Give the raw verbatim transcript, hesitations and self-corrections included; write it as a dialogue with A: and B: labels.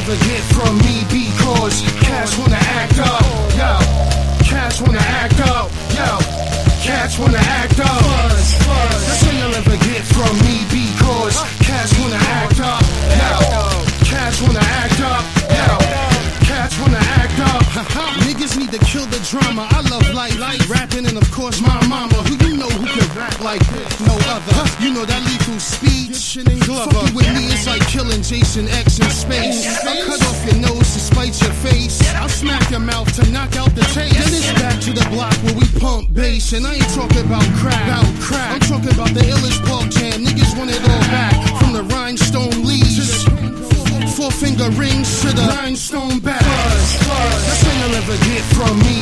A: never get from me because cats wanna act up, yo. Cats wanna act up, yo. Cats wanna act up. Fuzz, fuzz. That's all you'll ever get from me because cats wanna act up, yo. Cats wanna act up, yo. Cats wanna act up. Niggas need to kill the drama. I love life, rapping, and of course my mama. Who you know who can rap like no other? You know that lethal speech. Fucking with me is like killing Jason X in space. I'll cut off your nose to spite your face. I'll smack your mouth to knock out the taste. Then it's back to the block where we pump bass. And I ain't talking about crack, about crack. I'm talking about the illest park jam. Niggas want it all back. From the rhinestone leaves, four finger rings to the rhinestone back. That's all you'll ever get from me